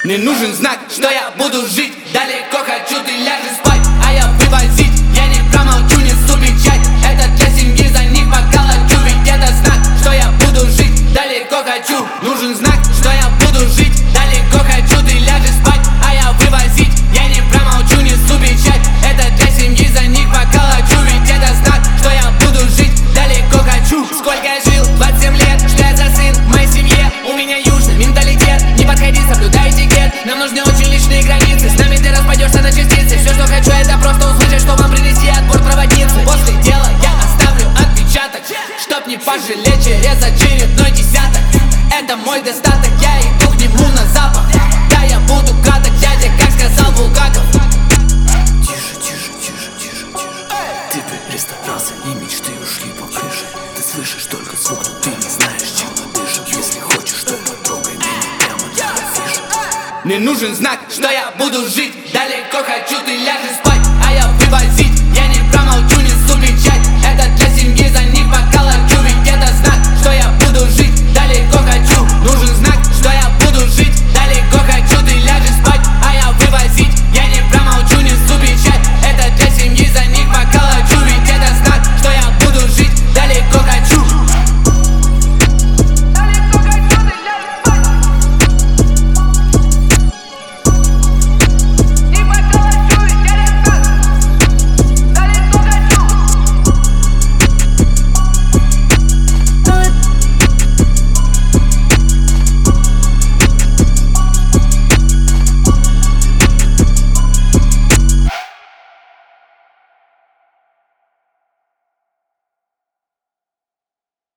Мне нужен знак, что я буду жить. Далеко хочу, ты ляжешь спать, а я вывозить. Я не промолчу, несу печать. Это для семьи, за них поколочу. Ведь это знак, что я буду жить. Далеко хочу, нужен знак, что я буду жить. Далеко хочу, ты ляжешь спать, а я вывозить. Я не промолчу, несу печать. Это для семьи, за них поколочу. Ведь это знак, что я буду жить. Далеко хочу. Сколько я жил, 27 лет, что я за сын в моей семье. У меня южный менталитет, не подходи, соблюдай этикет. Нам нужны очень личные границы. С нами ты распадешься на частицы. Все, что хочу, это просто услышать, что вам принести отбор проводницы. После дела я оставлю отпечаток, чтоб не пожалеть через очередной десяток. Это мой достаток, я иду к нему на запах. Да, я буду краток, дядя, как сказал Булгаков. Тише, тише, тише, тише, тише. Ты перестарался, и мечты ушли по крыше. Ты слышишь только звук, но ты не знаешь, чем он дышит. Если хочешь, то потрогай меня прямо на афише. Мне нужен знак, что я буду жить. Далеко хочу, ты ляжешь